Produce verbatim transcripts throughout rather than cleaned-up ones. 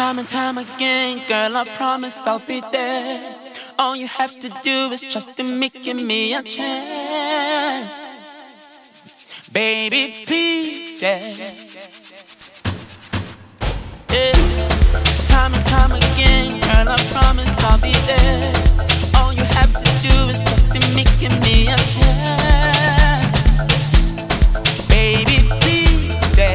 Time and time again, girl, I promise I'll be there. All you have to do is trust in me, give me a chance. Baby, please, yeah. Yeah. Time and time again, girl, I promise I'll be there. All you have to do is trust in me, give me a chance. Baby, please, yeah.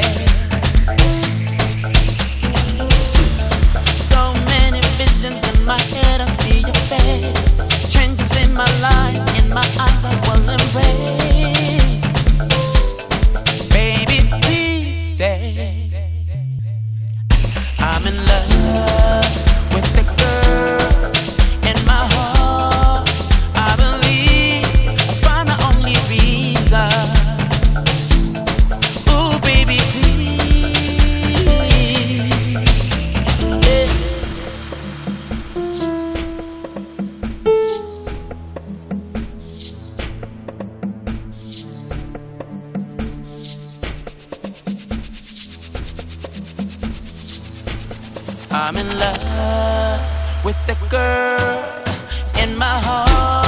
So many visions in my head, I see your face. Changes in my life, in my eyes I will embrace. Baby, please say I'm in love with the girl in my heart. I believe I'll find the only reason. Ooh, baby, please, yeah. I'm in love with the girl in my heart.